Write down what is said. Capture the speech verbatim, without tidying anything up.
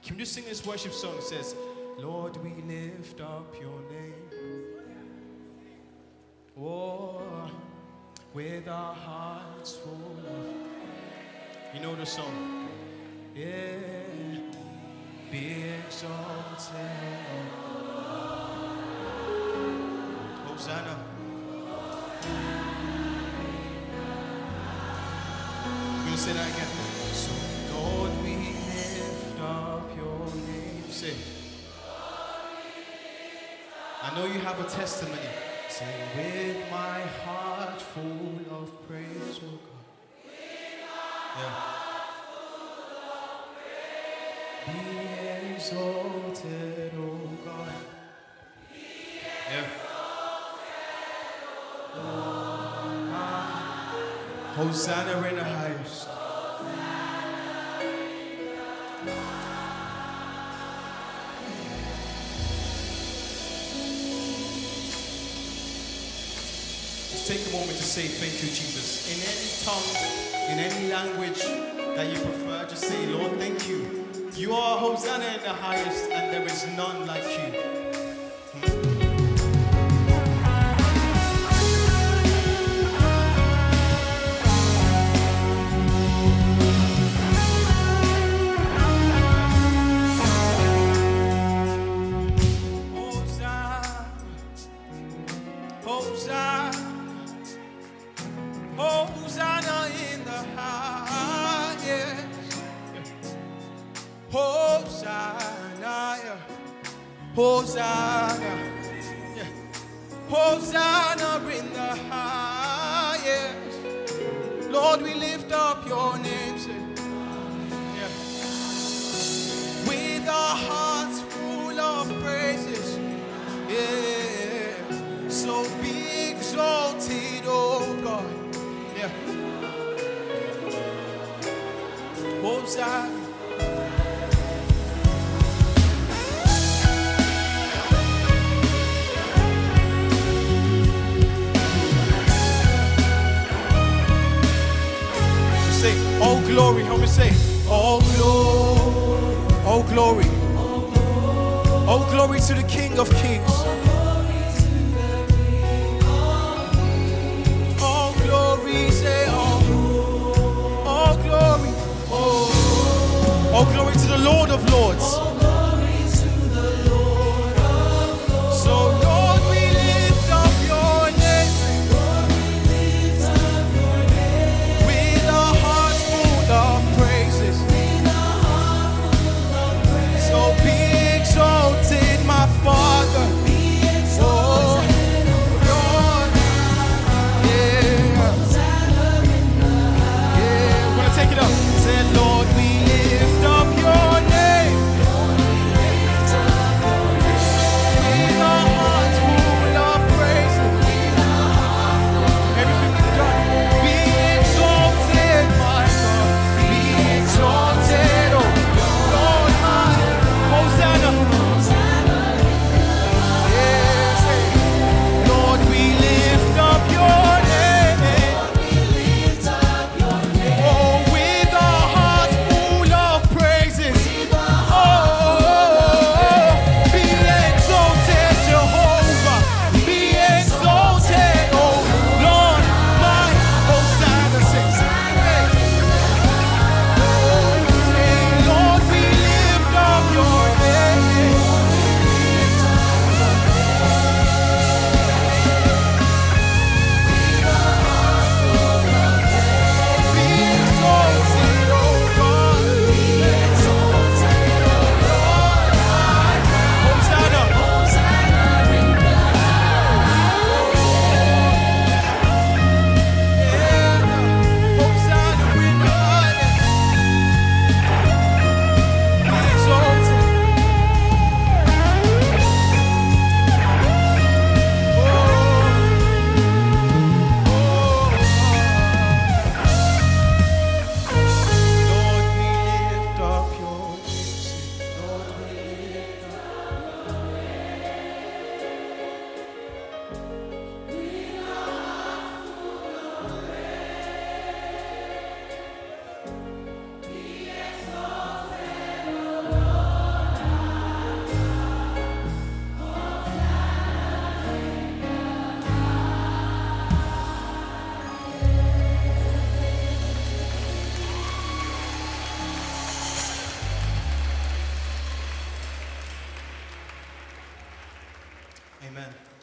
Can we just sing this worship song? It says, Lord, we lift up your name. Oh, with our hearts full of... You know the song? Yeah. Be exalted. Hosanna. We'll say that again. So, Lord, we lift up your name. Say. I know you have a testimony. Say, with my heart full of praise, oh God. Yeah. Be exalted, oh God. Yeah. Hosanna in the highest. Just take a moment to say thank you, Jesus. In any tongue, in any language that you prefer, just say, Lord, thank you. You are Hosanna in the highest, and there is none like you. Hmm. Hosanna, yeah. Hosanna in the highest. Lord, we lift up your name, say, yeah. With our hearts full of praises, yeah. So be exalted, oh God, yeah. Hosanna. Oh glory, help me say, oh glory, oh glory, oh glory to the King of Kings. Oh glory, say, oh, oh glory, oh, oh glory to the Lord of Lords. So Lord, we lift up your name. With our hearts full of praises. So be exalted, my Father. Oh, Lord. Yeah. Yeah. We're gonna take it up. Say, Lord, we lift up your name. Amen.